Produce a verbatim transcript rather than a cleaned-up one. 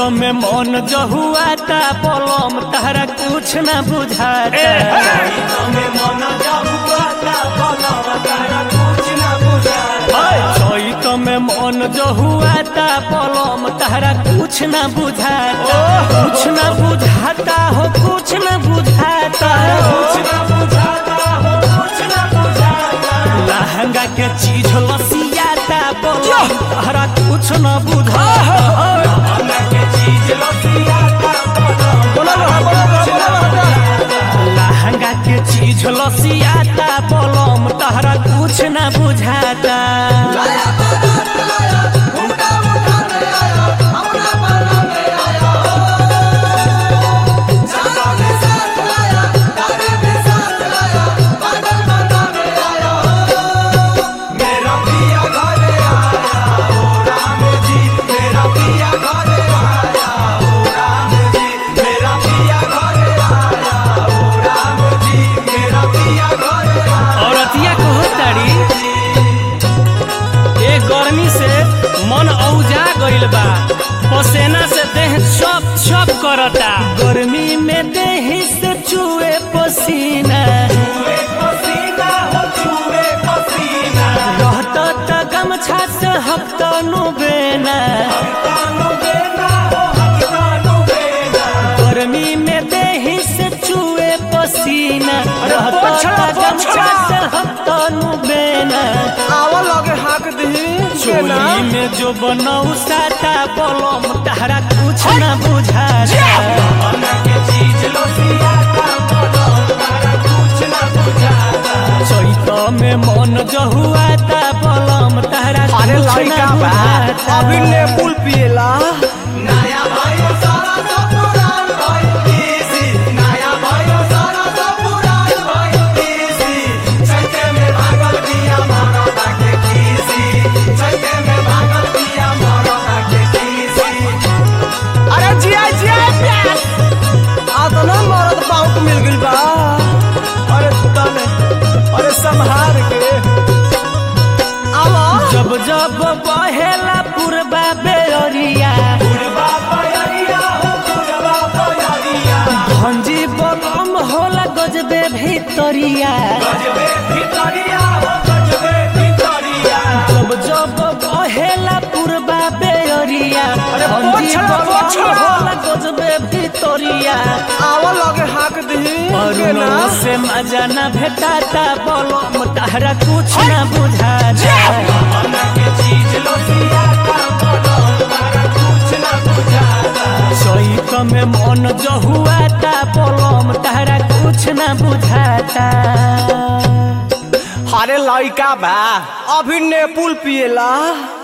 में मन जहुआता पलम तहरा कुछ न बुझाता में मन जहुआता पलम तहरा कुछ न बुझाता चैत में मन जहुआता पलम तहरा कुछ न बुझाता कुछ न बुझाता हो कुछ न बुझाता कुछ न बुझाता हो कुछ न बुझाता लहंगा के चीज लसियाता पलम तहरा कुछ न बुझाता लहंगा के चीज लसियाता लहंगा के चीज लसियाता पलम तहरा कुछ न बुझाता गर्मी से मन औजा गइल बा पसेना से देह चप चप करता गर्मी में देह से चुए पसीना चुए पसीना हो चुए पसीना रहता त गमछा से हफ्ता नु बेना हफ्ता नु बेना हो हफ्ता नु बेना गर्मी में देह से चुए पसीना रहता त गमछा से हफ्ता नु बेना आवा लगे हाक दही चोली में जो बनाऊ साता पलम तहरा कुछ न बुझाता के चीज लसियाता पलम तहरा कुछ न बुझाता चैत में मन जहुआता पलम तहरा कुछ न बुझाता अभी ने पुल पिएला नया भाई सारा सब पुरान भाई किसी नया भाई सारा सब पुरान भाई किसी चैते में भागल दिया मारा के किसी चैते में भागल दिया मारा के किसी अरे जिया जिया प्यास आ तो ना मरद बाउक मिल गइल बा अरे तने अरे संहार के आवा जब जब बहेला पुरबा बेरिया पुरबा बयरिया हो पुरबा बयरिया भंजी बलम होला गजबे भीतरिया गजबे भितरिया हो गजबे भितरिया जब जब बहेला पुरबा बेरिया अरे भंजी पोछड़ा, बलम पोछड़ा। होला गजबे भीतरिया आवा लगे हाक दही के ना अरुणों से मजा न भेटाता बलम तहरा कुछ न बुझाता के चीज लसियाता पलम तहरा कुछ न बुझाता चैत में मन जहुआता पलम तहरा कुछ न बुझाता अरे लइका बा अभी ने पुल पिएला